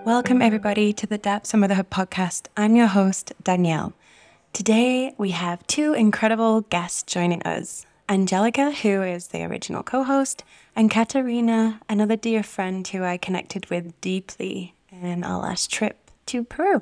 Welcome, everybody, to the Depths of Motherhood podcast. I'm your host, Danielle. Today, we have two incredible guests joining us. Angelica, who is the original co-host, and Katarina, another dear friend who I connected with deeply in our last trip to Peru.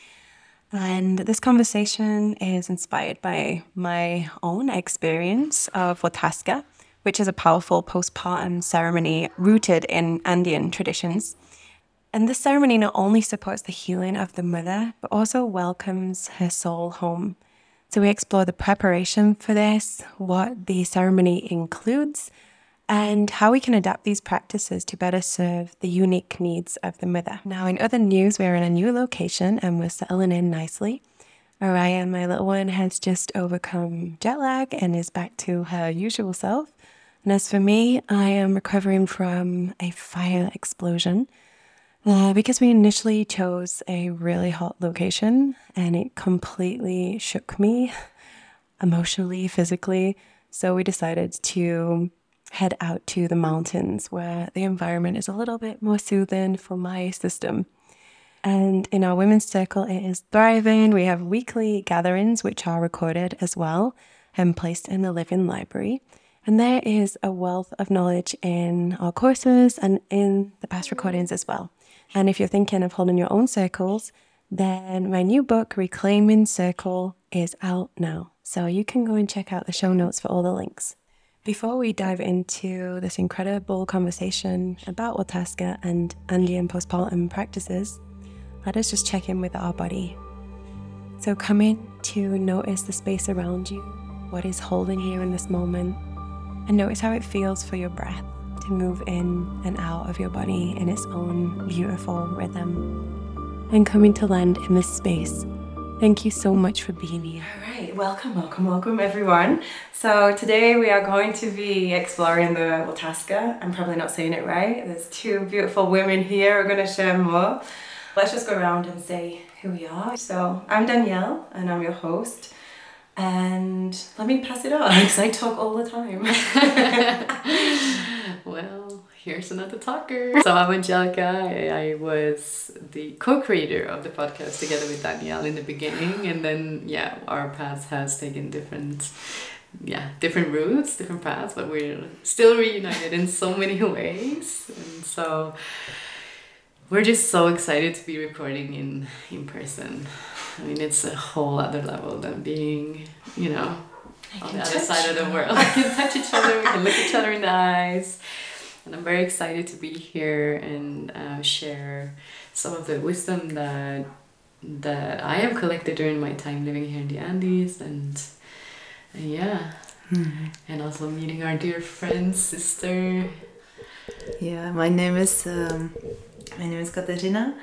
And this conversation is inspired by my own experience of Huatasca, which is a powerful postpartum ceremony rooted in Andean traditions. And this ceremony not only supports the healing of the mother, but also welcomes her soul home. So we explore the preparation for this, what the ceremony includes, and how we can adapt these practices to better serve the unique needs of the mother. Now, in other news, we're in a new location and we're settling in nicely. Araya, my little one, has just overcome jet lag and is back to her usual self. And as for me, I am recovering from a fire explosion. Because we initially chose a really hot location and it completely shook me emotionally, physically. So we decided to head out to the mountains where the environment is a little bit more soothing for my system. And in our women's circle, it is thriving. We have weekly gatherings, which are recorded as well and placed in the living library. And there is a wealth of knowledge in our courses and in the past recordings as well. And if you're thinking of holding your own circles, then my new book, Reclaiming Circle, is out now. So you can go and check out the show notes for all the links. Before we dive into this incredible conversation about Huatasca and Andean postpartum practices, let us just check in with our body. So come in to notice the space around you, what is holding you in this moment, and notice how it feels for your breath to move in and out of your body in its own beautiful rhythm. And coming to land in this space. Thank you so much for being here. All right, welcome everyone. So today we are going to be exploring the Huatasca. I'm probably not saying it right. There's two beautiful women here who are going to share more. Let's just go around and say who we are. So I'm Danielle and I'm your host. And let me pass it on because I talk all the time. Well, here's another talker. So I'm Angelica. I was the co-creator of the podcast together with Danielle in the beginning, and then our paths has taken different routes, different paths, but we're still reunited in so many ways. And so we're just so excited to be recording in person. I mean, it's a whole other level than being, on the other side of the world. We can touch each other, we can look each other in the eyes. And I'm very excited to be here and share some of the wisdom that I have collected during my time living here in the Andes. And and also meeting our dear friend, sister. Yeah, my name is Katarina.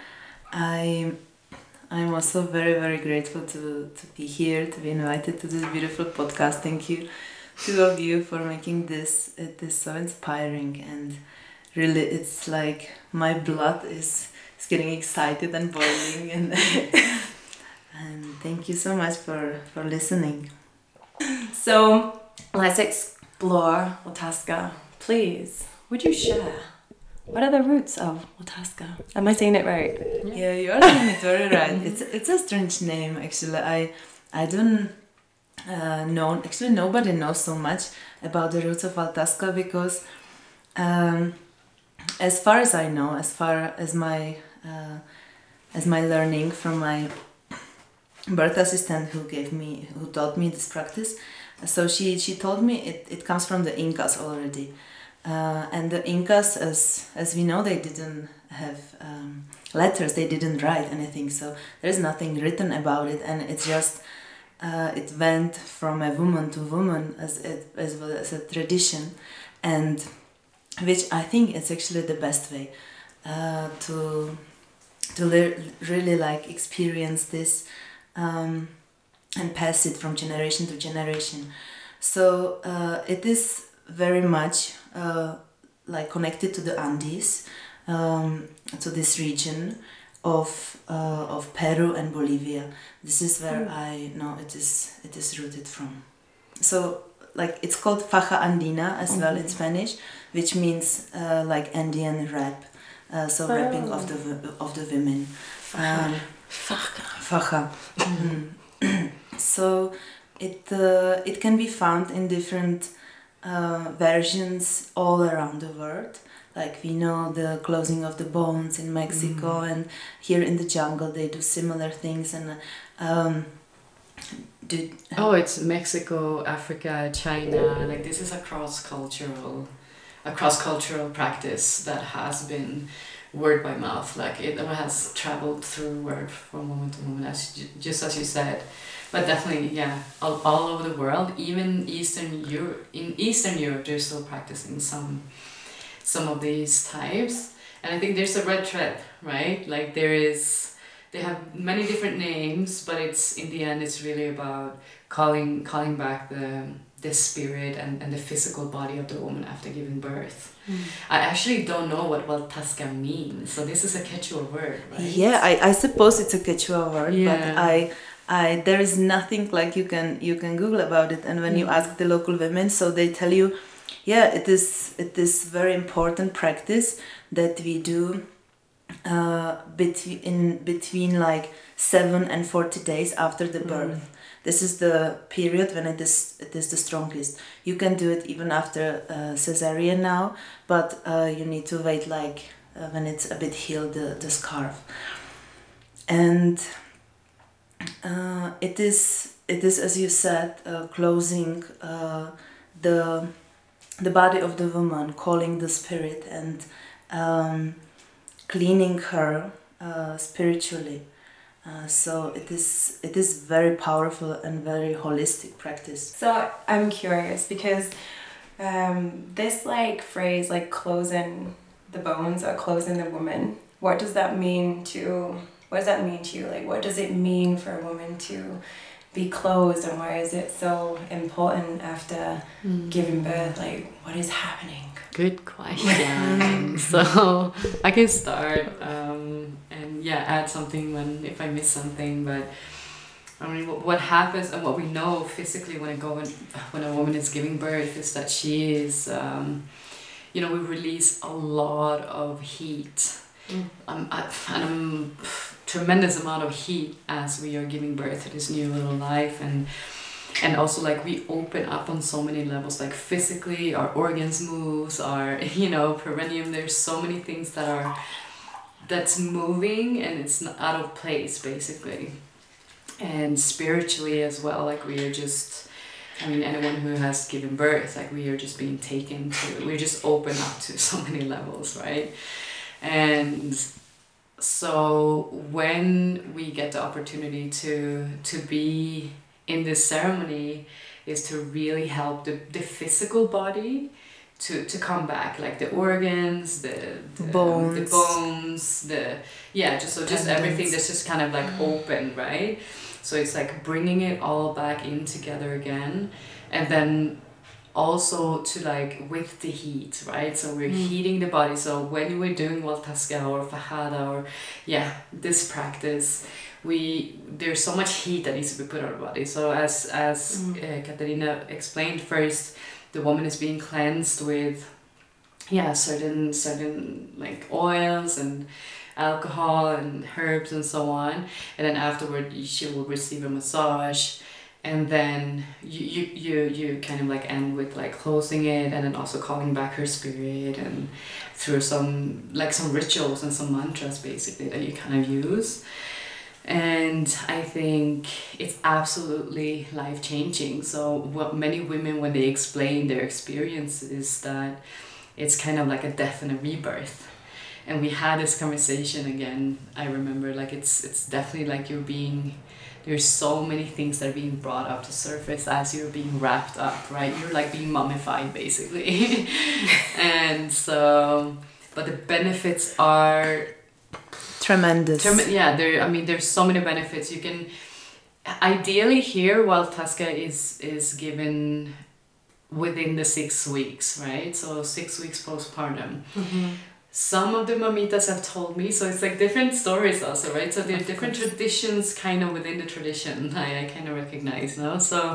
I'm also very, very grateful to be here, to be invited to this beautiful podcast. Thank you, two of you, for making this. It is so inspiring, and really, it's like my blood is getting excited and boiling, and and thank you so much for listening. So let's explore Huatasca. Please, would you share? What are the roots of Huatasca? Am I saying it right? Yeah, you are saying it very right. It's a strange name, actually. I don't know. Actually, nobody knows so much about the roots of Huatasca because, as far as I know, as far as my learning from my birth assistant who taught me this practice, so she told me it comes from the Incas already. And the Incas, as we know, they didn't have letters, they didn't write anything, so there's nothing written about it, and it's just it went from a woman to woman as a tradition, and which I think is actually the best way to really like experience this and pass it from generation to generation. So it is very much like connected to the Andes, to this region of Peru and Bolivia. This is where I know it is rooted from. So like it's called faja andina as well in Spanish, which means like Andean rap. so wrapping of the women. Faja. So it can be found in different versions all around the world. Like we know the closing of the bones in Mexico, and here in the jungle they do similar things. And it's Mexico, Africa, China. Like this is a cross-cultural practice that has been word by mouth. Like it has traveled through word from woman to woman, just as you said. But definitely, yeah, all over the world, even Eastern Europe. In Eastern Europe, they're still practicing some of these types, and I think there's a red thread, right? Like they have many different names, but it's in the end, it's really about calling back the spirit and the physical body of the woman after giving birth. I actually don't know what Tasca means, so this is a Quechua word, right? Yeah, I suppose it's a Quechua word, yeah. But I there is nothing like you can Google about it, and when you ask the local women, so they tell you, yeah, it is very important practice that we do between like 7 and 40 days after the birth. This is the period when it is the strongest. You can do it even after cesarean now, but you need to wait like when it's a bit healed, the scarf. And it is as you said, closing the body of the woman, calling the spirit, and cleaning her spiritually. So it is very powerful and very holistic practice. So I'm curious because this like phrase, like closing the bones or closing the woman, what does that mean to you? Like, what does it mean for a woman to be closed, and why is it so important after giving birth? Like, what is happening? Good question. So I can start and add something if I miss something. But I mean, what happens and what we know physically when a woman is giving birth is that she is, we release a lot of heat. Tremendous amount of heat as we are giving birth to this new little life, and also like we open up on so many levels, like physically our organs moves, our perineum, there's so many things that's moving and it's not out of place basically. And spiritually as well, like we are just, anyone who has given birth, like we are just being taken to, we're just open up to so many levels, right? And so when we get the opportunity to be in this ceremony, is to really help the physical body to come back, like the organs, the bones, just everything that's just kind of like open, right? So it's like bringing it all back in together again, and then also to like with the heat, right? So we're heating the body. So when we're doing Tasca or Fajada or this practice, there's so much heat that needs to be put on our body. So as Katarina explained, first the woman is being cleansed with certain like oils and alcohol and herbs and so on, and then afterward she will receive a massage. And then you kind of like end with like closing it, and then also calling back her spirit, and through some rituals and some mantras basically that you kind of use. And I think it's absolutely life-changing. So what many women, when they explain their experience, is that it's kind of like a death and a rebirth. And we had this conversation again, I remember, like it's definitely like there's so many things that are being brought up to surface as you're being wrapped up, right? You're like being mummified basically. And so, but the benefits are tremendous. There's so many benefits. You can ideally here, while Tasca is given within the 6 weeks, right? So 6 weeks postpartum. Some of the mamitas have told me, so it's like different stories also, right? So there are different traditions kind of within the tradition. I kind of recognize now. So,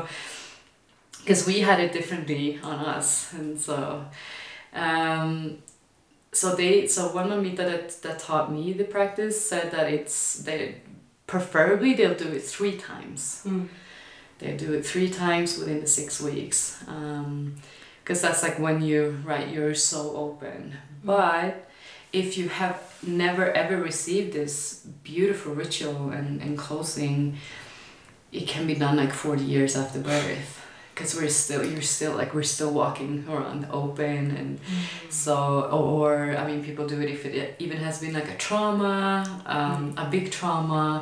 because we had it differently on us. And so, so one mamita that taught me the practice said that preferably they'll do it 3 times. They do it 3 times within the 6 weeks, because that's like when you're so open. But if you have never ever received this beautiful ritual and closing, it can be done like 40 years after birth, because we're still walking around open, and so, or I mean, people do it if it even has been like a trauma, a big trauma,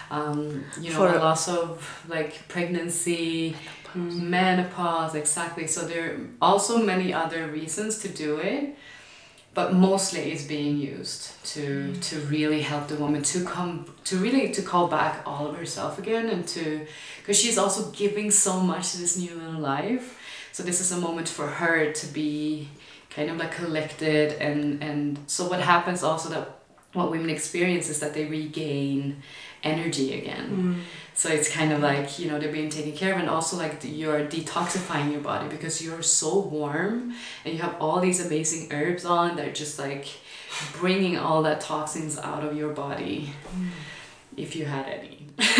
a loss of like pregnancy, menopause, exactly. So there are also many other reasons to do it, but mostly it's being used to really help the woman to call back all of herself again, and because she's also giving so much to this new little life. So this is a moment for her to be kind of like collected, and so what happens also, that what women experience is that they regain energy again. So it's kind of like, they're being taken care of, and also like you're detoxifying your body because you're so warm, and you have all these amazing herbs on that are just like bringing all that toxins out of your body, if you had any.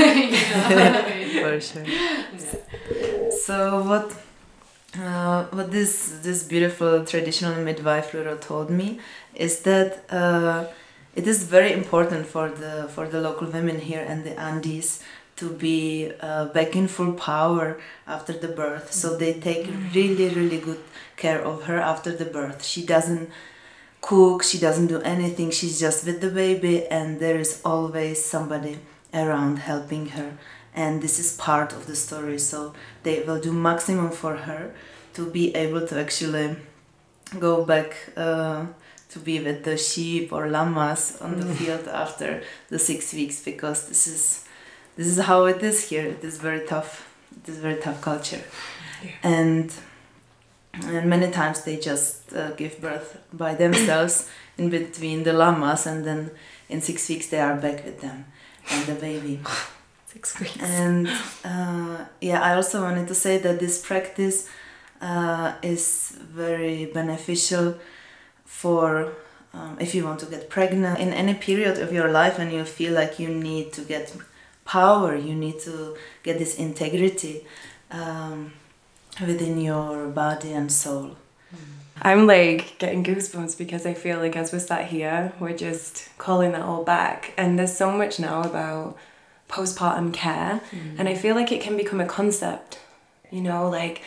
For sure. Yeah. So what this beautiful traditional midwife Ruro told me is that it is very important for the local women here in the Andes to be back in full power after the birth. So they take really, really good care of her after the birth. She doesn't cook, she doesn't do anything, she's just with the baby, and there is always somebody around helping her. And this is part of the story. So they will do maximum for her to be able to actually go back to be with the sheep or llamas on the field after the 6 weeks, because this is how it is here. It is very tough. It is very tough culture. Yeah. And many times they just give birth by themselves in between the llamas, and then in 6 weeks they are back with them and the baby. 6 weeks. And I also wanted to say that this practice is very beneficial for if you want to get pregnant in any period of your life, and you feel like you need to get power, you need to get this integrity within your body and soul. I'm like getting goosebumps because I feel like as we're sat here, we're just calling that all back. And there's so much now about postpartum care, and I feel like it can become a concept, like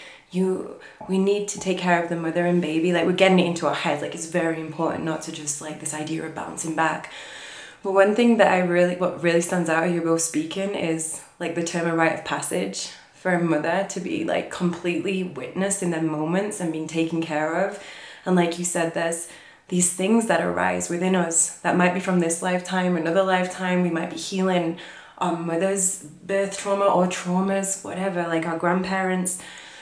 we need to take care of the mother and baby. Like, we're getting it into our heads, like it's very important not to just like this idea of bouncing back. But one thing that what really stands out, you're both speaking, is like the term a rite of passage for a mother to be like completely witnessed in their moments and being taken care of. And like you said, there's these things that arise within us that might be from this lifetime, another lifetime. We might be healing our mother's birth trauma or traumas, whatever, like our grandparents.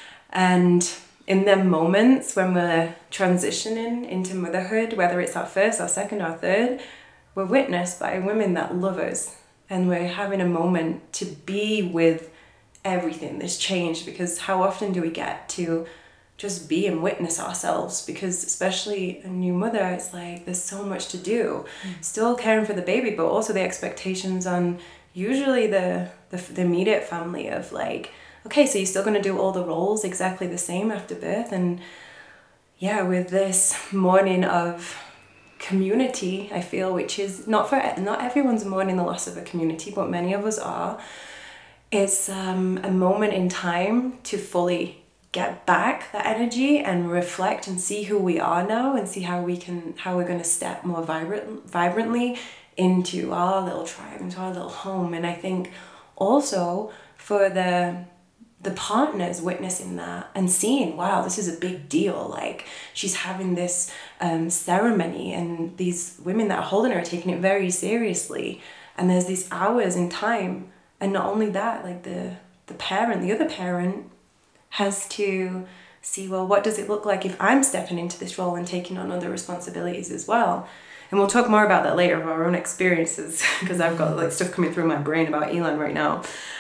And in them moments when we're transitioning into motherhood, whether it's our first, our second, or third, we're witnessed by women that love us, and we're having a moment to be with everything that's changed. Because how often do we get to just be and witness ourselves? Because especially a new mother, it's like there's so much to do. Still caring for the baby, but also the expectations on usually the immediate family of like, okay, so you're still going to do all the roles exactly the same after birth. And yeah, with this mourning of community, I feel, which is not everyone's mourning the loss of a community, but many of us are. It's a moment in time to fully get back that energy and reflect and see who we are now, and see how we're going to step more vibrantly into our little tribe, into our little home. And I think also for the partners witnessing that and seeing, wow, this is a big deal. Like, she's having this ceremony, and these women that are holding her are taking it very seriously. And there's these hours in time. And not only that, like the other parent has to see, well, what does it look like if I'm stepping into this role and taking on other responsibilities as well? And we'll talk more about that later, of our own experiences, because I've got like stuff coming through my brain about Elan right now.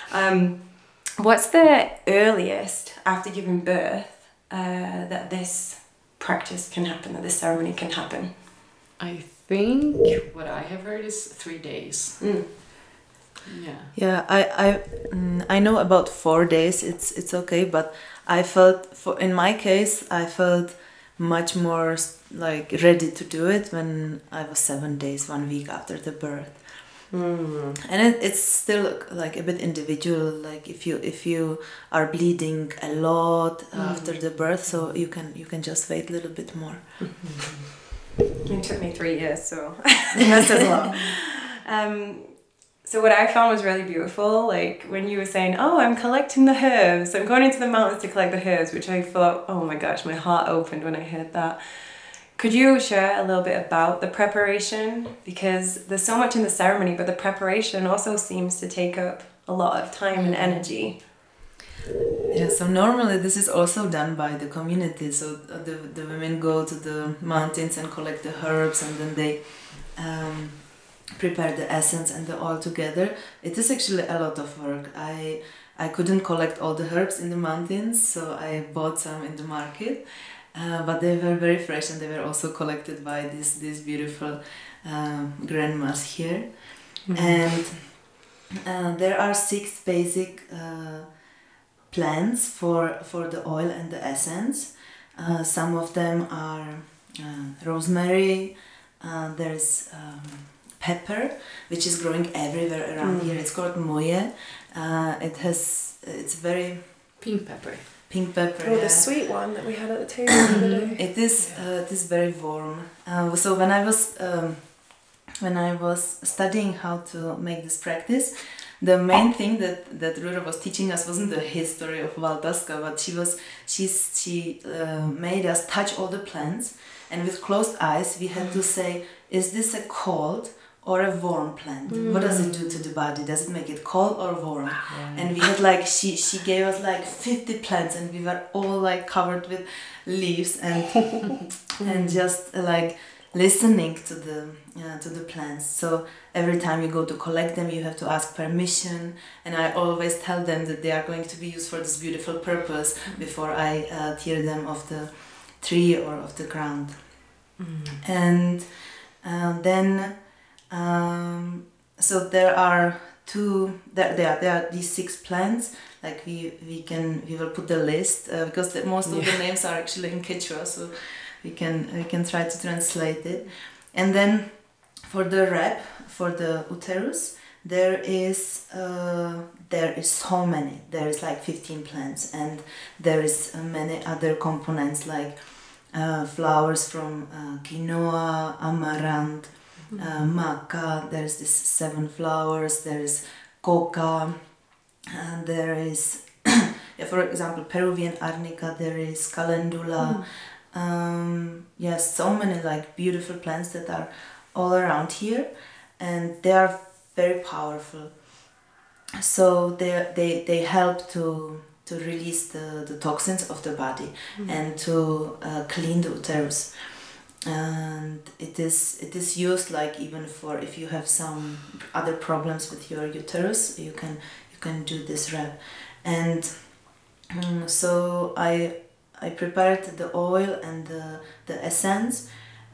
What's the earliest after giving birth that this practice can happen, that this ceremony can happen? I think what I have heard is 3 days. Yeah. Yeah, I know about 4 days. It's okay, but I felt in my case I felt much more like ready to do it when I was 7 days, 1 week after the birth. And it's still like a bit individual. Like if you are bleeding a lot after the birth, so you can just wait a little bit more. It took me 3 years, so that says a lot. So what I found was really beautiful, like when you were saying, oh, I'm collecting the herbs, I'm going into the mountains to collect the herbs, which I thought, oh my gosh, my heart opened when I heard that. Could you share a little bit about the preparation? Because there's so much in the ceremony, but the preparation also seems to take up a lot of time and energy. Yeah, so normally this is also done by the community. So the women go to the mountains and collect the herbs, and then they prepare the essence and the oil together. It is actually a lot of work. I couldn't collect all the herbs in the mountains, so I bought some in the market. But they were very fresh, and they were also collected by these beautiful grandmas here. And there are 6 basic plants for the oil and the essence. Some of them are rosemary. There's pepper, which is growing everywhere around here. It's called moye. It's very Pink pepper. pink pepper. Oh, the sweet one that we had at the table the other day. It is very warm. So when I was studying how to make this practice, the main thing that Rura was teaching us wasn't the history of Valdaska, but she made us touch all the plants, and with closed eyes we had to say, is this a cold or a warm plant? What does it do to the body? Does it make it cold or warm? And we had like she gave us like 50 plants, and we were all like covered with leaves and and just like listening to the plants. So every time you go to collect them, you have to ask permission, and I always tell them that they are going to be used for this beautiful purpose before I tear them off the tree or off the ground. And then so there are these 6 plants. Like we will put the list because most of the names are actually in Quechua, so we can try to translate it. And then for the wrap, for the uterus, there is so many. There is like 15 plants, and there is many other components like flowers from quinoa, amaranth, maca. There is this 7 flowers. There is coca, and there is for example Peruvian arnica. There is calendula. Yes, so many like beautiful plants that are all around here, and they are very powerful. So they help to release the toxins of the body and to clean the uterus. And it is used like even for if you have some other problems with your uterus, you can do this wrap. And so I prepared the oil and the essence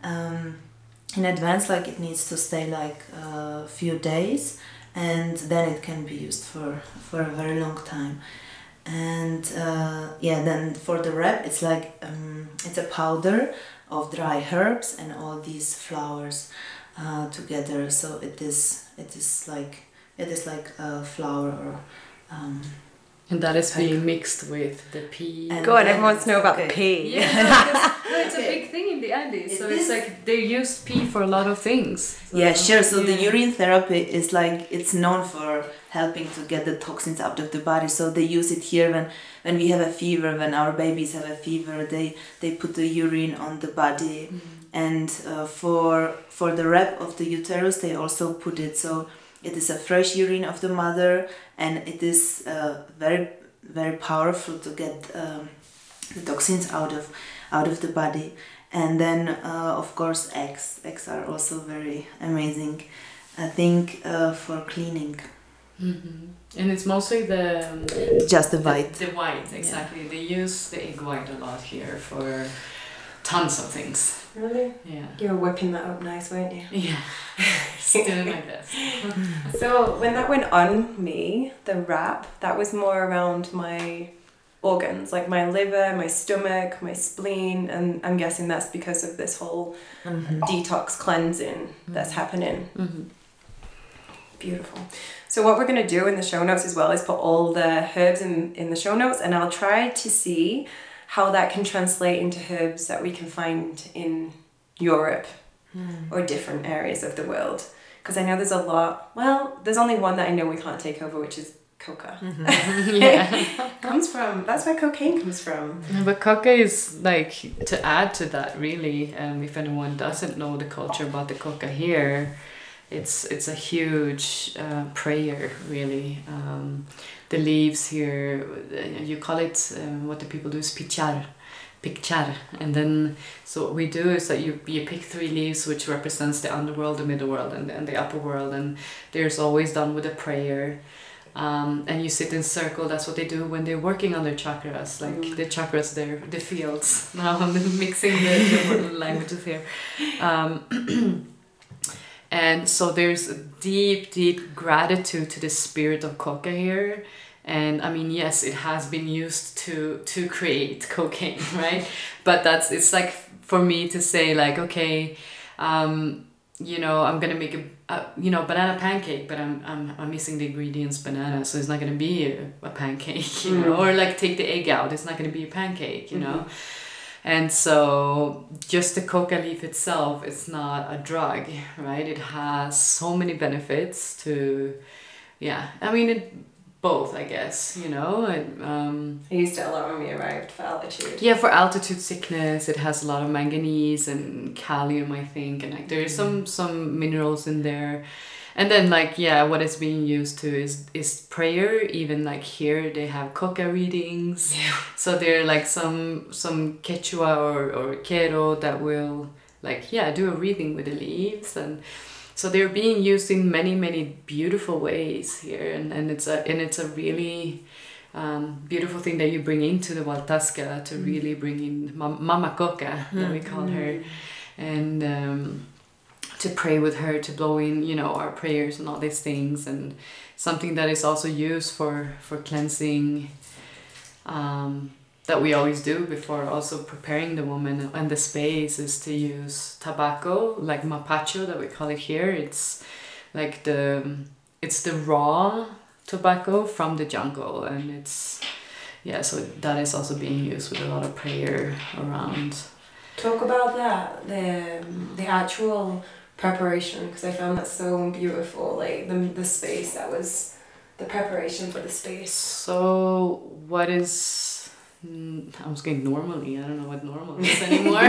in advance, like it needs to stay like a few days, and then it can be used for a very long time. And then for the wrap, it's like it's a powder of dry herbs and all these flowers together. So it is like a flour or and that is being mixed with the pea. Go on, everyone wants to know about the pea. Yeah, it's a big thing in the Andes. So it's like they use pea for a lot of things. So yeah, sure. So the urine therapy is like, it's known for helping to get the toxins out of the body. So they use it here when we have a fever, when our babies have a fever, they put the urine on the body. And for the wrap of the uterus, they also put it. So it is a fresh urine of the mother, and it is very, very powerful to get the toxins out of the body. And then of course eggs are also very amazing, I think, for cleaning. And it's mostly just the white. The white, exactly. Yeah. They use the egg white a lot here for tons of things. Really? Yeah. You were whipping that up nice, weren't you? Yeah. Doing my best. So when that went on me, the wrap, that was more around my organs, like my liver, my stomach, my spleen, and I'm guessing that's because of this whole detox cleansing that's happening. Mm-hmm. Beautiful. So what we're going to do in the show notes as well is put all the herbs in the show notes, and I'll try to see how that can translate into herbs that we can find in Europe or different areas of the world. Because I know there's a lot, well, there's only one that I know we can't take over, which is coca. Yeah. That's where cocaine comes from. But coca is like, to add to that really, if anyone doesn't know the culture about the coca here, it's a huge prayer really. The leaves here, you call it, what the people do is pichar, and then so what we do is that you pick 3 leaves which represents the underworld, the middle world, and the upper world, and there's always done with a prayer. And you sit in circle. That's what they do when they're working on their chakras. Like the chakras, they're the fields. Now I'm mixing the languages here. And so there's a deep gratitude to the spirit of coca here. And I mean, yes, it has been used to create cocaine, right? But it's like for me to say like, okay, you know, I'm gonna make a banana pancake, but I'm missing the ingredients banana, so it's not gonna be a pancake, you know, or like take the egg out, it's not gonna be a pancake, you know. And so just the coca leaf itself, it's not a drug, right? It has so many benefits to, I mean, both, I guess, you know. I used it a lot when we arrived for altitude. Yeah, for altitude sickness, it has a lot of manganese and kalium, I think, and like there's some minerals in there. And then like, what it's being used to is prayer. Even like here they have coca readings. Yeah. So there are like some Quechua or Quero that will like, do a reading with the leaves, and so they're being used in many beautiful ways here, and it's a really beautiful thing that you bring into the Hualtasca to really bring in Mama Coca, that we call her, and to pray with her, to blow in, you know, our prayers and all these things, and something that is also used for cleansing, that we always do before also preparing the woman and the space, is to use tobacco, like mapacho that we call it here. It's like it's the raw tobacco from the jungle, and it's so that is also being used with a lot of prayer around. Talk about that, the actual preparation, because I found that so beautiful, like the space, that was the preparation for the space. So what is, I was getting normally, I don't know what normal is anymore.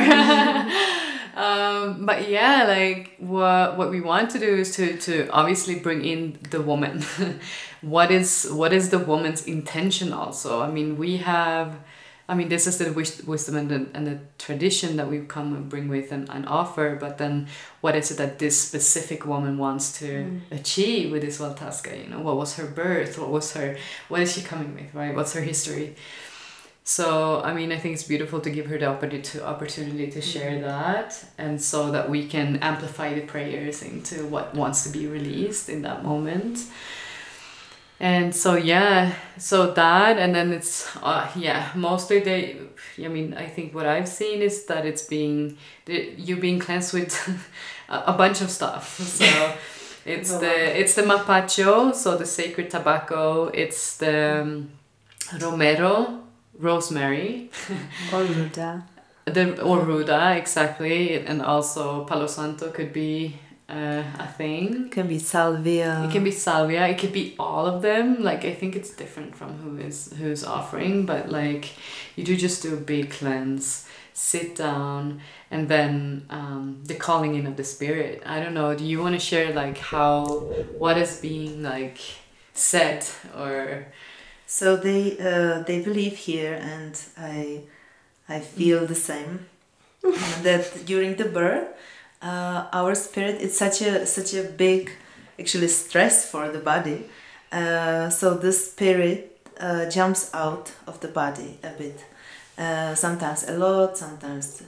But like what we want to do is to obviously bring in the woman. What is the woman's intention also? I mean, this is the wisdom and the tradition that we've come and bring with and offer, but then what is it that this specific woman wants to achieve with this Hualtasca? You know, what was her birth? What is she coming with, right? What's her history? So, I mean, I think it's beautiful to give her the opportunity to share that, and so that we can amplify the prayers into what wants to be released in that moment. And so, so that, and then it's, mostly I think what I've seen is that you're being cleansed with a bunch of stuff. So it's the mapacho, so the sacred tobacco, it's the romero, rosemary. Or ruda. Or ruda, exactly. And also palo santo could be a thing. It can be salvia. It can be salvia. It could be all of them. Like, I think it's different from who's offering, but like you just do a big cleanse, sit down, and then the calling in of the spirit. I don't know. Do you want to share like what is being like said or? So they believe here, and I feel the same, that during the birth, our spirit, it's such a big, actually, stress for the body. So the spirit jumps out of the body a bit. Sometimes a lot, sometimes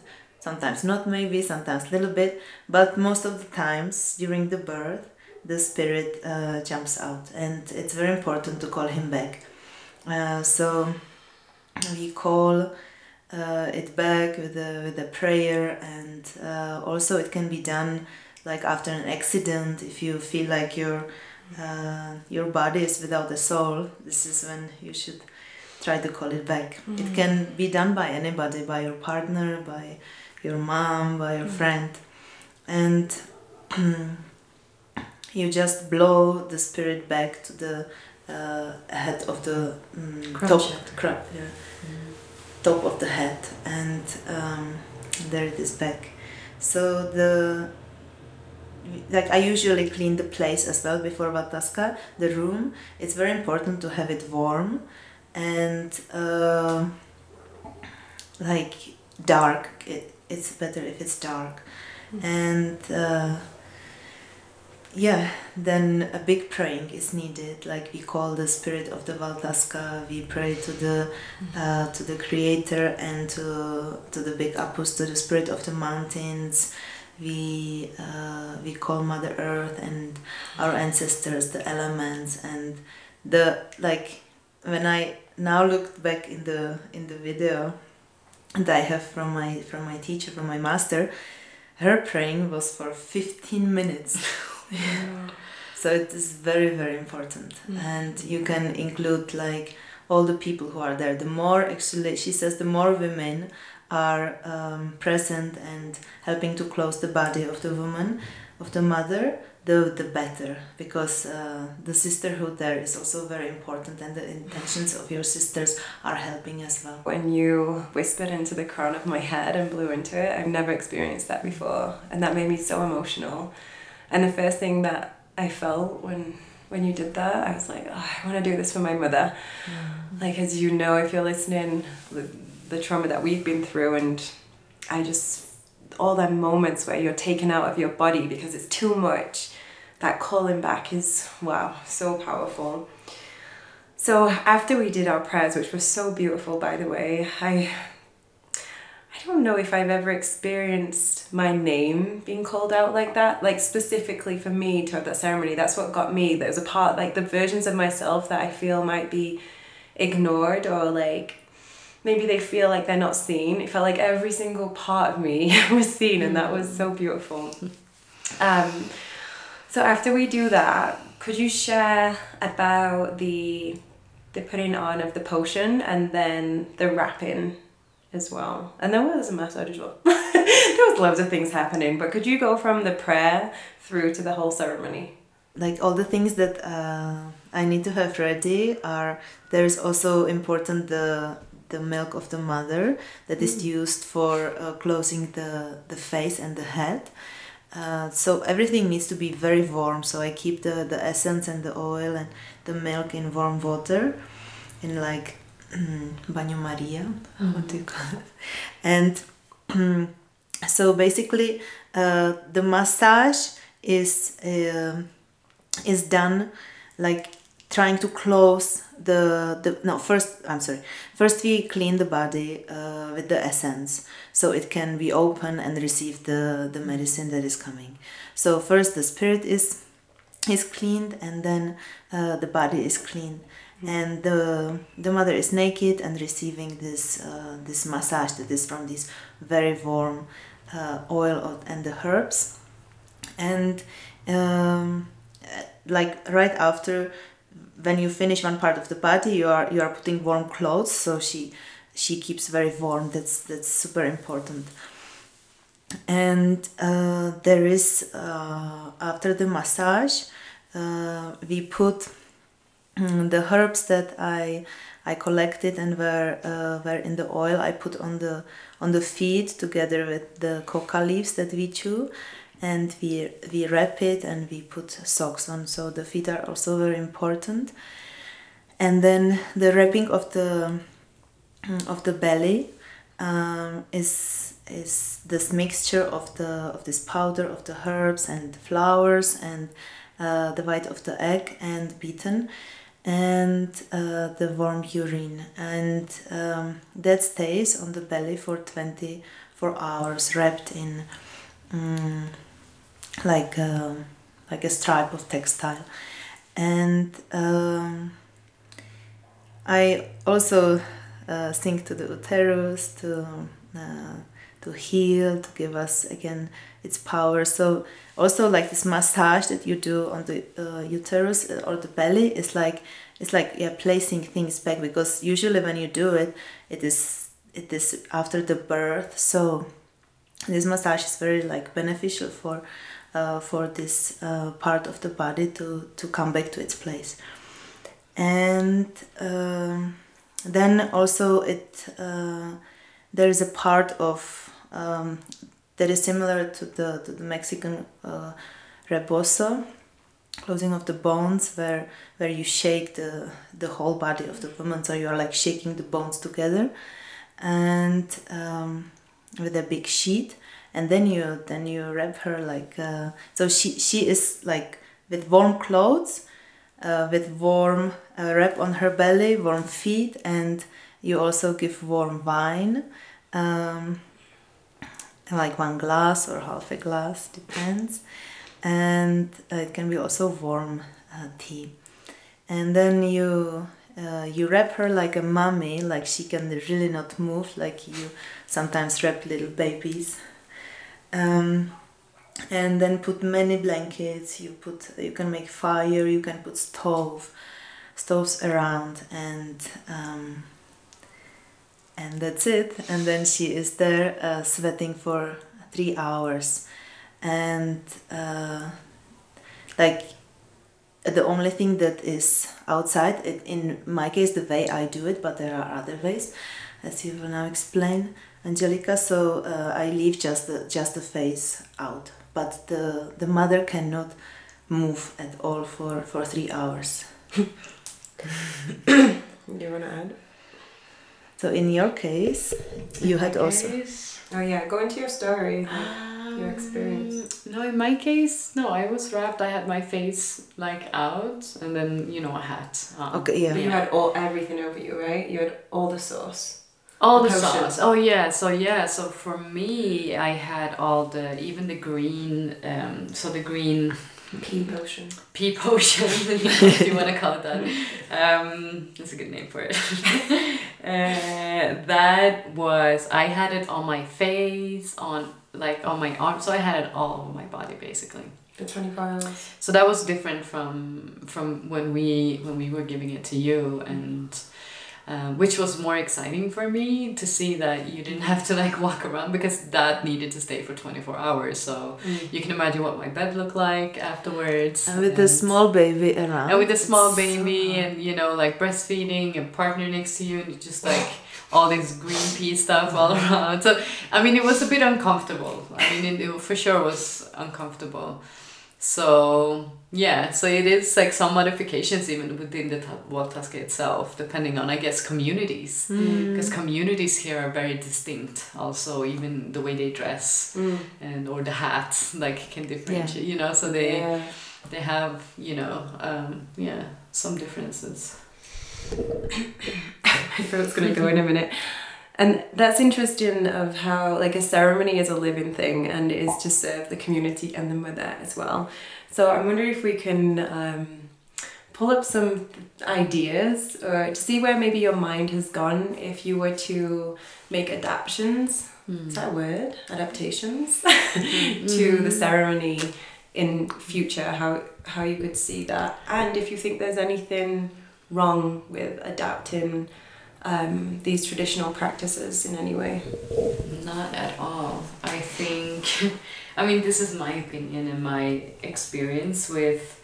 sometimes not, maybe sometimes a little bit, but most of the times during the birth the spirit jumps out, and it's very important to call him back. So we call it back with a prayer, and also it can be done like after an accident. If you feel like your body is without a soul, this is when you should try to call it back. It can be done by anybody, by your partner, by your mom, by your friend, and you just blow the spirit back to the head of the top of the head, and there it is back. So I usually clean the place as well before Vataska, the room. It's very important to have it warm and dark. It's better if it's dark. And then a big praying is needed. Like we call the spirit of the Valtaska, we pray to the Creator and to the big Apus, to the spirit of the mountains. We call Mother Earth and our ancestors, the elements, and when I now looked back in the video that I have from my teacher, from my master, her praying was for 15 minutes. So it is very, very important. And you can include like all the people who are there. The more, actually, she says, the more women are present and helping to close the body of the woman, of the mother, the better, because the sisterhood there is also very important, and the intentions of your sisters are helping as well. When you whispered into the crown of my head and blew into it, I've never experienced that before, and that made me so emotional. And the first thing that I felt when you did that, I was like, oh, I want to do this for my mother. Like, as you know, if you're listening, the trauma that we've been through, and all them moments where you're taken out of your body because it's too much, that calling back is, wow, so powerful. So after we did our prayers, which was so beautiful, by the way, I don't know if I've ever experienced my name being called out like that, like specifically for me to have that ceremony. That's what got me. There's a part, like the versions of myself that I feel might be ignored, or like maybe they feel like they're not seen. It felt like every single part of me was seen, and that was so beautiful. So after we do that, could you share about the putting on of the potion and then the wrapping as well? And then there was a massage as well. There was loads of things happening, but could you go from the prayer through to the whole ceremony? Like all the things that I need to have ready there's also important the milk of the mother that is used for closing the face and the head. So everything needs to be very warm. So I keep the essence and the oil and the milk in warm water, in like Banyo Maria, what do you call it? And so basically the massage is done like trying to close first we clean the body with the essence so it can be open and receive the medicine that is coming. So first the spirit is cleaned, and then the body is cleaned, and the mother is naked and receiving this massage that is from this very warm oil and the herbs. And like right after, when you finish one part of the body, you are putting warm clothes, so she keeps very warm. That's super important. And there is after the massage, we put the herbs that I collected and were in the oil. I put on the feet together with the coca leaves that we chew, and we wrap it and we put socks on. So the feet are also very important. And then the wrapping of the belly is this mixture of this powder of the herbs and flowers and the white of the egg and beaten, and the warm urine, and that stays on the belly for 24 hours wrapped in like a stripe of textile. And I also sing to the uterus to heal, to give us again its power. So also like this massage that you do on the uterus or the belly is like placing things back, because usually when you do it, it is after the birth. So this massage is very like beneficial for this part of the body to come back to its place. And then also there is a part of that is similar to the Mexican rebozo, closing of the bones, where you shake the whole body of the woman. So you are like shaking the bones together, and with a big sheet, and then you wrap her like so she is like with warm clothes, with warm wrap on her belly, warm feet, and you also give warm wine, like 1 glass or half a glass, depends, and it can be also warm tea. And then you wrap her like a mummy, like she can really not move, like you sometimes wrap little babies. And then put many blankets. You can make fire. You can put stoves around, and that's it. And then she is there sweating for 3 hours, and like the only thing that is outside, in my case, the way I do it, but there are other ways, as you will now explain, Angelica. So I leave just the face out, but the mother cannot move at all for 3 hours. Do you want to add? So in your case, you had also... Oh yeah, go into your story, your experience. No, in my case, no, I was wrapped. I had my face like out, and then a hat on. Okay, yeah. But you had everything over you, right? You had all the sauce. All the sauce. Oh yeah. So for me, I had even the green. So the green. Pea potion. Pea potion, if you want to call it that. That's a good name for it. I had it on my face, on my arm, so I had it all over my body basically. For 24 hours. So that was different from when we were giving it to you, and which was more exciting for me to see that you didn't have to like walk around, because that needed to stay for 24 hours. So you can imagine what my bed looked like afterwards. And with the small baby around. And with the small baby, and like breastfeeding, and partner next to you, and just like all this green pea stuff all around. So I mean, it was a bit uncomfortable. I mean, it for sure was uncomfortable. So yeah, so it is like some modifications even within the Hualtasque itself, depending on, I guess, communities, because communities here are very distinct. Also, even the way they dress and or the hat like can differentiate. So they have some differences. I feel it's going to go in a minute. And that's interesting of how like a ceremony is a living thing and is to serve the community and the mother as well. So I'm wondering if we can pull up some ideas or to see where maybe your mind has gone if you were to make adaptations. Is that a word? Adaptations to the ceremony in future, how you could see that. And if you think there's anything wrong with adapting these traditional practices in any way? Not at all. I think, I mean, this is my opinion and my experience with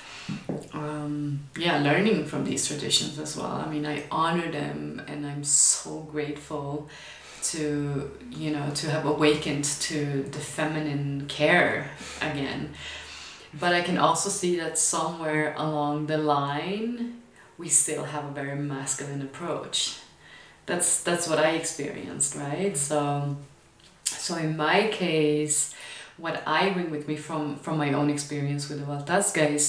learning from these traditions as well. I mean, I honor them, and I'm so grateful to have awakened to the feminine care again. But I can also see that somewhere along the line we still have a very masculine approach. That's what I experienced, right? So in my case, what I bring with me from my own experience with the Hualtasque is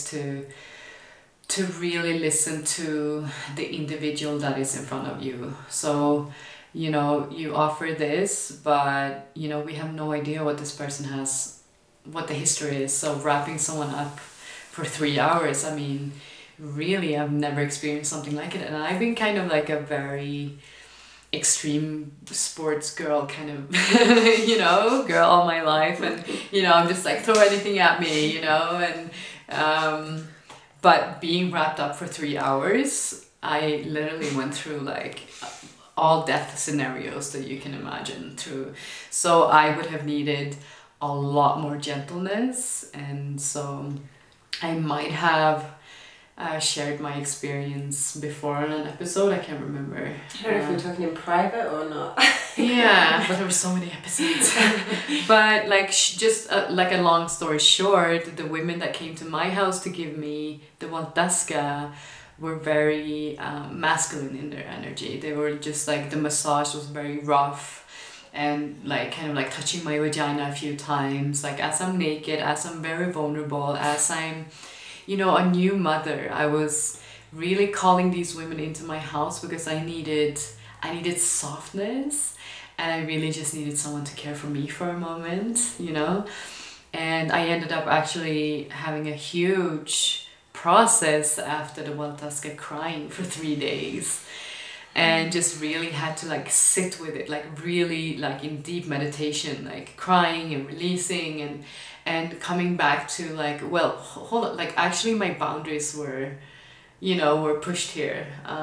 to really listen to the individual that is in front of you. So you know, you offer this, but, you know, we have no idea what this person has, what the history is. So wrapping someone up for 3 hours, I mean, really, I've never experienced something like it. And I've been kind of like a very extreme sports girl kind of you know, girl all my life, and you know, I'm just like, throw anything at me, you know. And but being wrapped up for 3 hours, I literally went through like all death scenarios that you can imagine through. So I would have needed a lot more gentleness, and so I might have shared my experience before on an episode. I can't remember. I don't know if we're talking in private or not. Yeah, but there were so many episodes. But like just like a long story short, the women that came to my house to give me the Waltaska were very masculine in their energy. They were just like, the massage was very rough and like kind of like touching my vagina a few times, like as I'm naked, as I'm very vulnerable, as I'm, you know, a new mother. I was really calling these women into my house because I needed softness, and I really just needed someone to care for me for a moment, you know. And I ended up actually having a huge process after the Waltaska, crying for 3 days, and just really had to like sit with it, like really like in deep meditation, like crying and releasing and coming back to like, well, hold on, like actually my boundaries were, you know, were pushed here.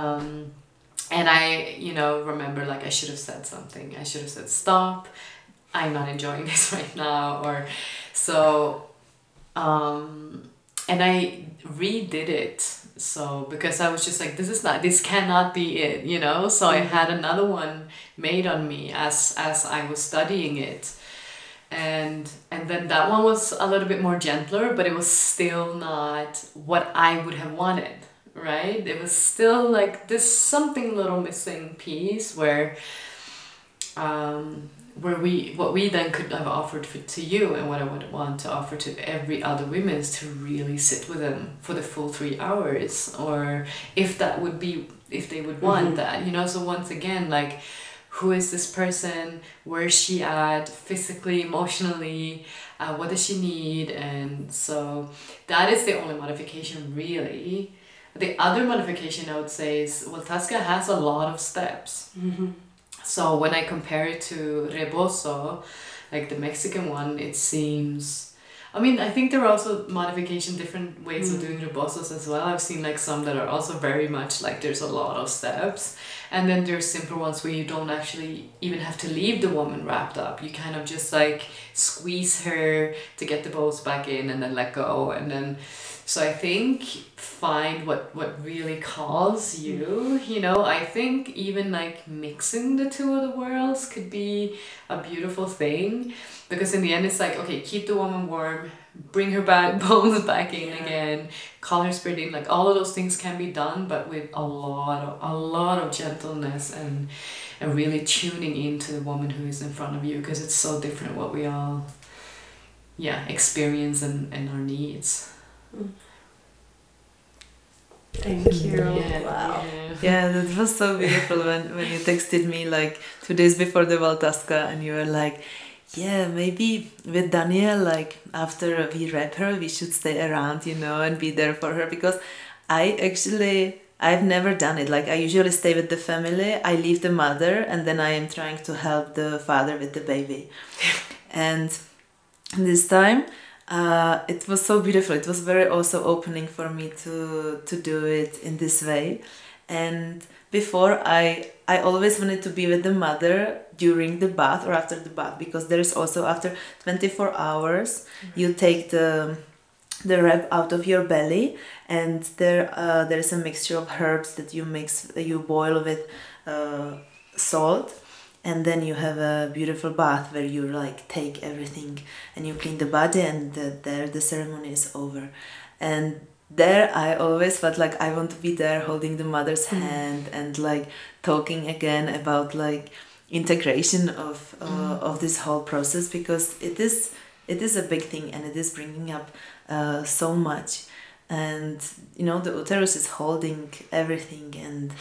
And I, you know, remember like I should have said something. I should have said, stop, I'm not enjoying this right now. Or so, and I redid it. So because I was just like, this cannot be it, you know. So I had another one made on me as I was studying it. And then that one was a little bit more gentler, but it was still not what I would have wanted, right? It was still like this something little missing piece where what we then could have offered to you, and what I would want to offer to every other woman, is to really sit with them for the full 3 hours, or if they would want that, you know. So once again, like, who is this person? Where is she at physically, emotionally? What does she need? And so that is the only modification, really. The other modification I would say is, well, Tasca has a lot of steps. So when I compare it to Rebozo, like the Mexican one, it seems... I mean, I think there are also different ways of doing rebozos as well. I've seen like some that are also very much like there's a lot of steps. And then there's simpler ones where you don't actually even have to leave the woman wrapped up. You kind of just like squeeze her to get the balls back in and then let go. And then, so I think find what really calls you, you know. I think even like mixing the two of the worlds could be a beautiful thing. Because in the end, it's like, okay, keep the woman warm, bring her bones back in again, call her spirit in. Like, all of those things can be done, but with a lot of gentleness and really tuning into the woman who is in front of you, because it's so different what we all, experience and our needs. Thank you. Wow. Yeah, that was so beautiful when you texted me like 2 days before the Waltaska, and you were like, yeah, maybe with Daniel, like after we wrap her, we should stay around, you know, and be there for her. Because I've never done it. Like, I usually stay with the family, I leave the mother, and then I am trying to help the father with the baby. And this time, it was so beautiful. It was very also opening for me to do it in this way. And before, I always wanted to be with the mother during the bath or after the bath, because there is also after 24 hours you take the wrap out of your belly, and there is a mixture of herbs that you boil with salt, and then you have a beautiful bath where you like take everything and you clean the body, and there the ceremony is over. And there I always felt like I want to be there holding the mother's hand and like talking again about like integration of this whole process, because it is a big thing, and it is bringing up so much. And you know, the uterus is holding everything,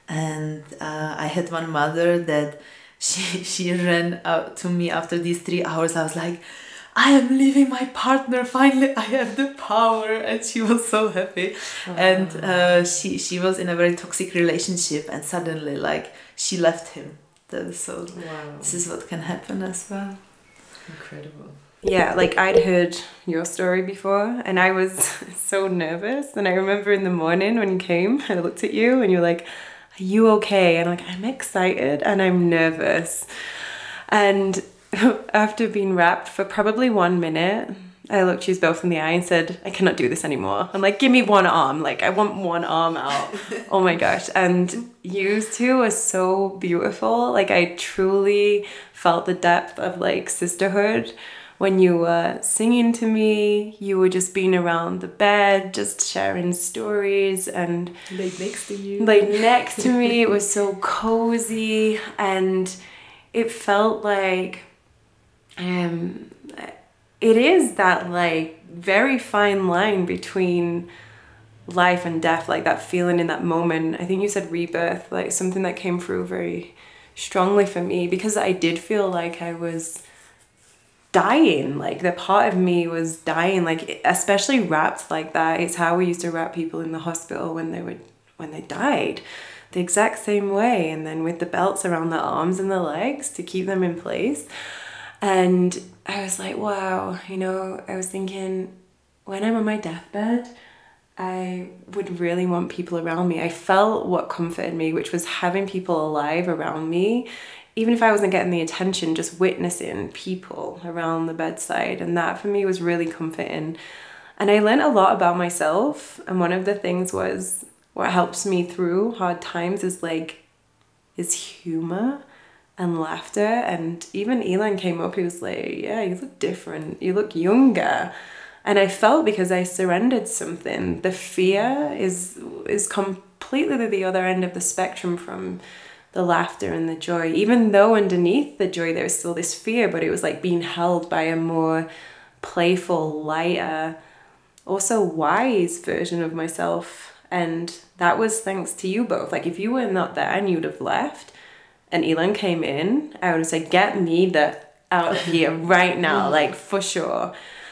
And I had one mother that she ran out to me after these 3 hours. I was like, I am leaving my partner, finally I have the power, and she was so happy. And she was in a very toxic relationship, and suddenly like she left him. So this is what can happen as well. Incredible. Yeah, like I'd heard your story before and I was so nervous. And I remember in the morning when you came, I looked at you and you were like, are you okay? And I'm like, I'm excited and I'm nervous. And after being wrapped for probably 1 minute, I looked you both in the eye and said, I cannot do this anymore. I'm like, give me one arm. Like, I want one arm out. Oh my gosh. And you two were so beautiful. Like, I truly felt the depth of like sisterhood when you were singing to me. You were just being around the bed, just sharing stories and Laid next to you. like next to me. It was so cozy and it felt like it is that like very fine line between life and death, like that feeling in that moment. I think you said rebirth, like something that came through very strongly for me because I did feel like I was dying, like the part of me was dying, like especially wrapped like that. It's how we used to wrap people in the hospital when they died, the exact same way, and then with the belts around the arms and the legs to keep them in place. And I was like, wow, you know, I was thinking when I'm on my deathbed, I would really want people around me. I felt what comforted me, which was having people alive around me, even if I wasn't getting the attention, just witnessing people around the bedside. And that for me was really comforting. And I learned a lot about myself. And one of the things was what helps me through hard times is humor and laughter. And even Elon came up, he was like, yeah, you look different, you look younger. And I felt because I surrendered something. The fear is completely the other end of the spectrum from the laughter and the joy, even though underneath the joy there was still this fear, but it was like being held by a more playful, lighter, also wise version of myself. And that was thanks to you both. Like if you were not there and you'd have left, and Elon came in, I would say, get me out of here right now, like for sure.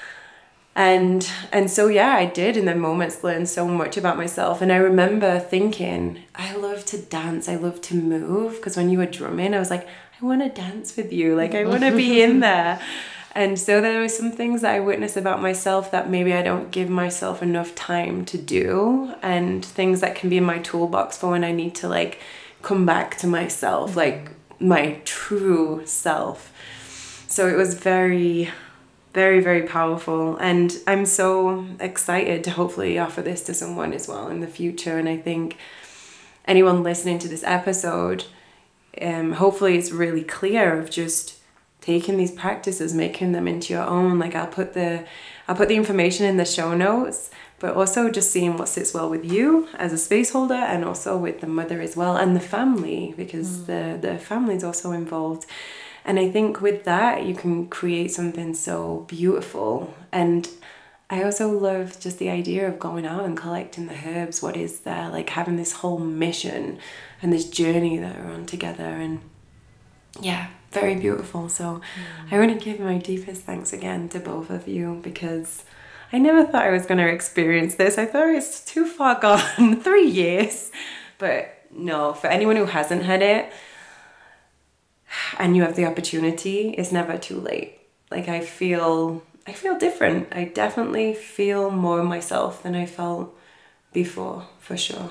And so, yeah, I did in the moments learn so much about myself. And I remember thinking, I love to dance, I love to move. Because when you were drumming, I was like, I want to dance with you. Like, I want to be in there. And so there were some things that I witnessed about myself that maybe I don't give myself enough time to do. And things that can be in my toolbox for when I need to, like, come back to myself, like my true self. So it was very, very, very powerful. And I'm so excited to hopefully offer this to someone as well in the future. And I think anyone listening to this episode, hopefully it's really clear of just taking these practices, making them into your own. Like I'll put the information in the show notes, but also just seeing what sits well with you as a space holder and also with the mother as well and the family, because the family is also involved. And I think with that you can create something so beautiful. And I also love just the idea of going out and collecting the herbs. What is there? Like having this whole mission and this journey that we're on together. And yeah, very beautiful. So I want to give my deepest thanks again to both of you, because I never thought I was going to experience this. I thought it's too far gone, 3 years. But no, for anyone who hasn't had it and you have the opportunity, it's never too late. Like I feel different. I definitely feel more myself than I felt before, for sure.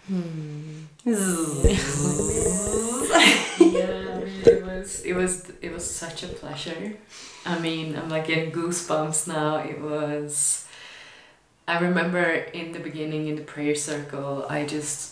Yeah, it was such a pleasure. I mean, I'm like getting goosebumps now. I remember in the beginning in the prayer circle, I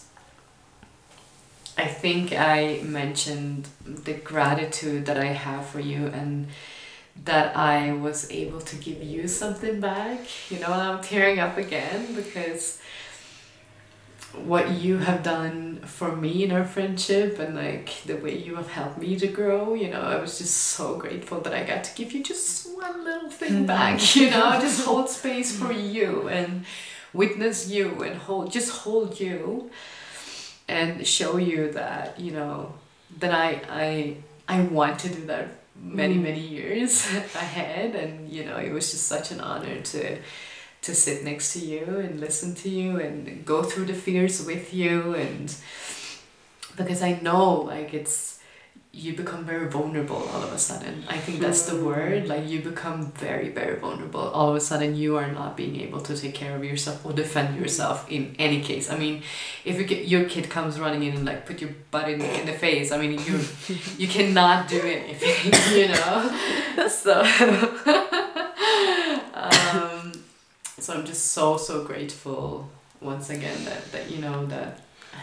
think I mentioned the gratitude that I have for you and that I was able to give you something back. You know, I'm tearing up again because what you have done for me in our friendship and like the way you have helped me to grow, you know, I was just so grateful that I got to give you just one little thing back, you know, just hold space for you and witness you and hold you. and show you that, you know, that I want to do that many years ahead. And you know, it was just such an honor to sit next to you and listen to you and go through the fears with you. And because I know, like, you become very vulnerable all of a sudden. I think that's the word. Like, you become very vulnerable. All of a sudden, you are not being able to take care of yourself or defend yourself in any case. I mean, if your kid comes running in and like put your butt in the face, I mean, you cannot do anything, you know. So, so I'm just so grateful once again that you know that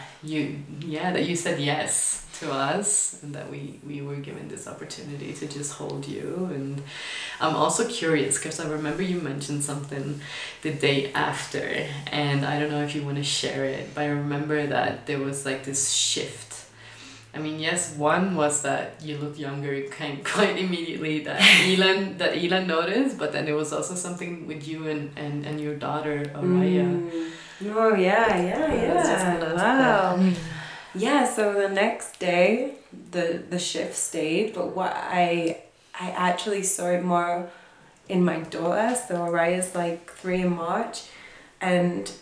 you said yes to us, and that we were given this opportunity to just hold you. And I'm also curious because I remember you mentioned something the day after, and I don't know if you want to share it, but I remember that there was like this shift. I mean, yes, one was that you looked younger quite immediately that Elon noticed, but then there was also something with you and your daughter Araya. Oh yeah. Wow. Yeah, so the next day the shift stayed, but what I actually saw it more in my daughter. So Araya's like 3 in March, and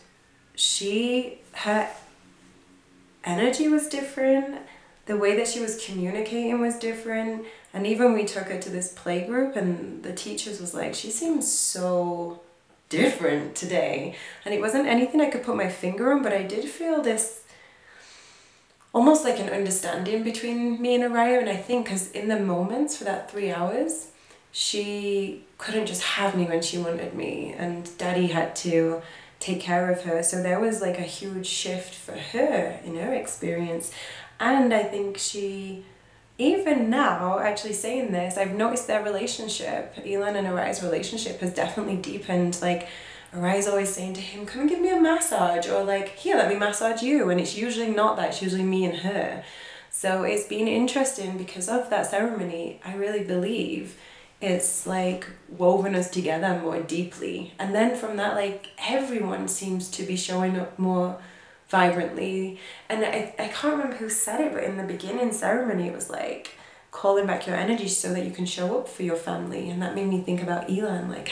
her energy was different, the way that she was communicating was different. And even we took her to this play group, and the teachers was like, she seems so different today. And it wasn't anything I could put my finger on, but I did feel this almost like an understanding between me and Araya. And I think because in the moments for that 3 hours, she couldn't just have me when she wanted me, and Daddy had to take care of her. So there was like a huge shift for her in her experience. And I think she, even now, actually saying this, I've noticed their relationship, Elon and Araya's relationship, has definitely deepened. Like, Araya's always saying to him, come and give me a massage, or like, here, let me massage you. And it's usually not that, it's usually me and her. So it's been interesting because of that ceremony. I really believe it's like woven us together more deeply. And then from that, like, everyone seems to be showing up more vibrantly. And I can't remember who said it, but in the beginning ceremony it was like calling back your energy so that you can show up for your family. And that made me think about Elon, like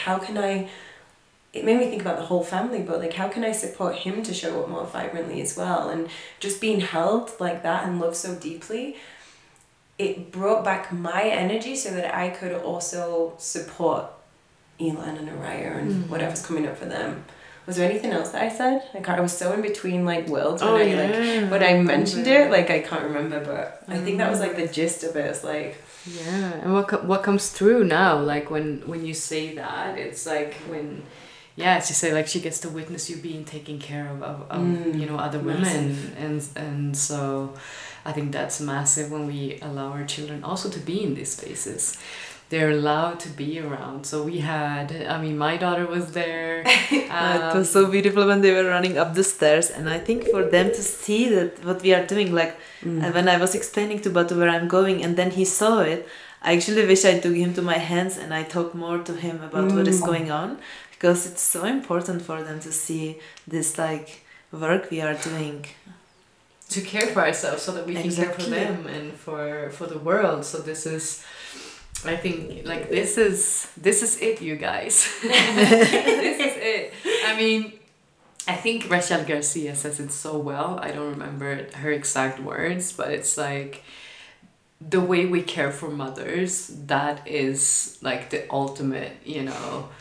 it made me think about the whole family, but like how can I support him to show up more vibrantly as well. And just being held like that and loved so deeply, it brought back my energy so that I could also support Elon and Araya and whatever's coming up for them. Was there anything else that I said? I was so in between like worlds when I mentioned it. Like I can't remember, but I think that was like the gist of it. It's like, yeah, and what comes through now, like when you say that, it's like when, yeah, as you say, like she gets to witness you being taken care of you know, other women, and so I think that's massive when we allow our children also to be in these spaces. They're allowed to be around. So we had, I mean, my daughter was there. It was so beautiful when they were running up the stairs. And I think for them to see that what we are doing, like when I was explaining to Batu where I'm going and then he saw it, I actually wish I took him to my hands and I talked more to him about what is going on. Because it's so important for them to see this like work we are doing. To care for ourselves so that we can care for them and for the world. So this is... I think like this is it, you guys. This is it. I mean, I think Rachel Garcia says it so well. I don't remember her exact words, but it's like the way we care for mothers, that is like the ultimate, you know,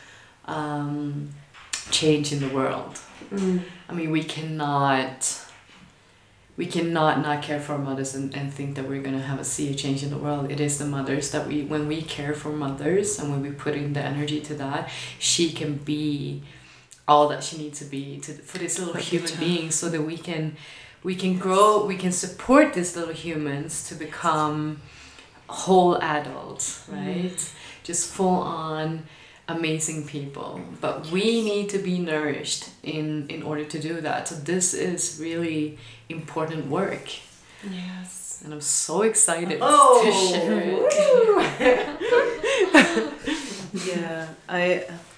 change in the world. I mean, we cannot not care for our mothers and think that we're gonna see a change in the world. It is the mothers that when we care for mothers and when we put in the energy to that, she can be all that she needs to be for this little human being, so that we can grow, we can support these little humans to become whole adults, right? Just full on amazing people. But we need to be nourished in order to do that. So this is really important work. yes. And I'm so excited to share it. Yeah,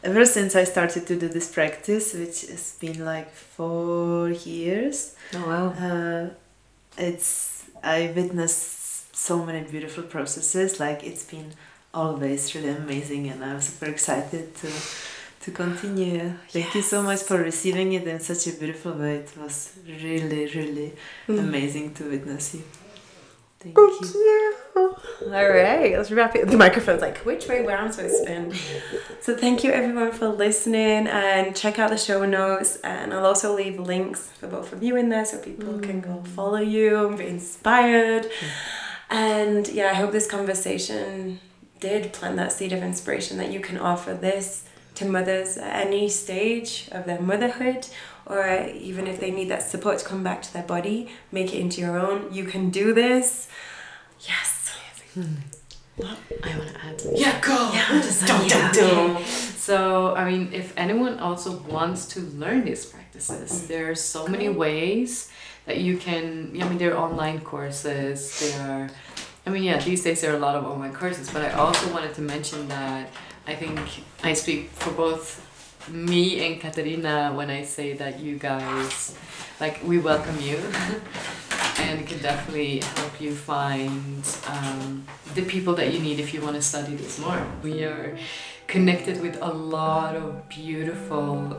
ever since I started to do this practice, which has been like 4 years, Oh wow. I witnessed so many beautiful processes. Like it's been always really amazing, and I'm super excited to continue. Thank you so much for receiving it in such a beautiful way. It was really, really amazing to witness you. Thank you. All right, let's wrap it. The microphone's like, which way round so I spin? So thank you everyone for listening, and check out the show notes, and I'll also leave links for both of you in there so people can go follow you and be inspired. And yeah, I hope this conversation did plant that seed of inspiration that you can offer this to mothers at any stage of their motherhood, or even if they need that support to come back to their body, make it into your own. You can do this. Yes. I want to add. Yeah, go. Yeah, just So, I mean, if anyone also wants to learn these practices, there are so many ways that you can. I mean, there are online courses. These days there are a lot of online courses. But I also wanted to mention that I think I speak for both me and Katarina when I say that you guys, like, we welcome you. And it can definitely help you find the people that you need if you want to study this more. We are connected with a lot of beautiful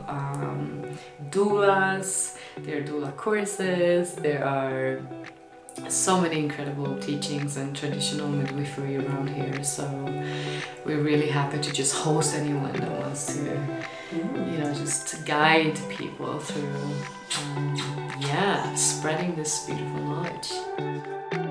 doulas. There are doula courses. There are so many incredible teachings and traditional midwifery around here. So we're really happy to just host anyone that wants to, just guide people through, spreading this beautiful knowledge.